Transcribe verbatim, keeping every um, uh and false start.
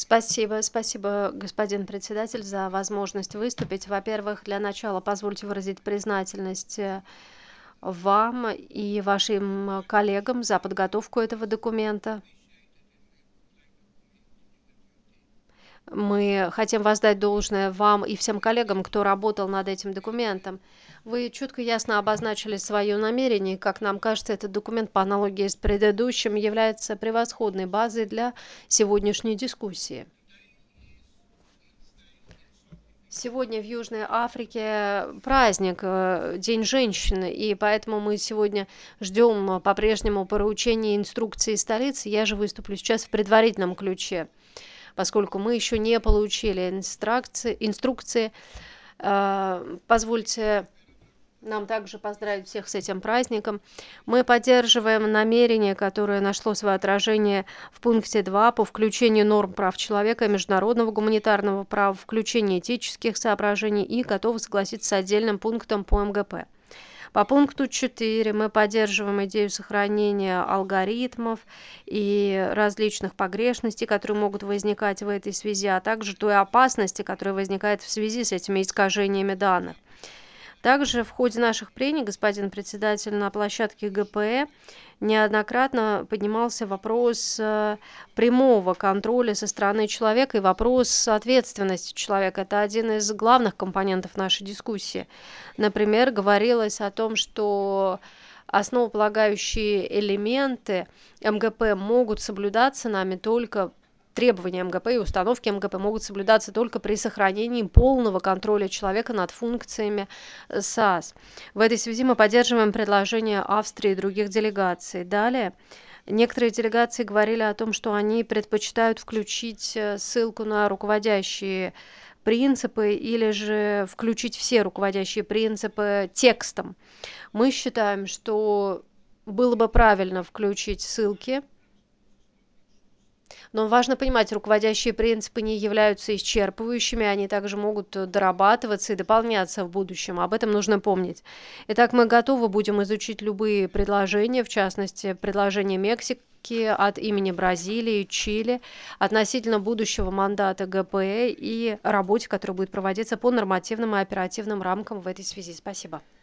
Спасибо, спасибо, господин председатель, за возможность выступить. Во-первых, для начала позвольте выразить признательность э, вам и вашим э, коллегам за подготовку этого документа. Мы хотим воздать должное вам и всем коллегам, кто работал над этим документом. Вы четко и ясно обозначили свое намерение, и, как нам кажется, этот документ по аналогии с предыдущим является превосходной базой для сегодняшней дискуссии. Сегодня в Южной Африке праздник, э, День женщины, и поэтому мы сегодня ждем э, по-прежнему поручения инструкции столицы. Я же выступлю сейчас в предварительном ключе, поскольку мы еще не получили инструкции. инструкции. Э, Позвольте нам также поздравить всех с этим праздником. Мы поддерживаем намерение, которое нашло свое отражение в пункте два по включению норм прав человека и международного гуманитарного права, включению этических соображений и готовы согласиться с отдельным пунктом по эм гэ пэ. По пункту четыре мы поддерживаем идею сохранения алгоритмов и различных погрешностей, которые могут возникать в этой связи, а также той опасности, которая возникает в связи с этими искажениями данных. Также в ходе наших прений, господин председатель, на площадке гэ пэ неоднократно поднимался вопрос э, прямого контроля со стороны человека и вопрос ответственности человека. Это один из главных компонентов нашей дискуссии. Например, говорилось о том, что основополагающие элементы эм гэ пэ могут соблюдаться нами только требования эм гэ пэ и установки эм гэ пэ могут соблюдаться только при сохранении полного контроля человека над функциями сас. В этой связи мы поддерживаем предложения Австрии и других делегаций. Далее, некоторые делегации говорили о том, что они предпочитают включить э, ссылку на руководящие принципы или же включить все руководящие принципы текстом. Мы считаем, что было бы правильно включить ссылки, но важно понимать, руководящие принципы не являются исчерпывающими, они также могут э, дорабатываться и дополняться в будущем. Об этом нужно помнить. Итак, мы готовы будем изучить любые предложения, в частности, предложение Мексики от имени Бразилии, Чили относительно будущего мандата гэ пэ и работе, которая будет проводиться по нормативным и оперативным рамкам в этой связи. Спасибо.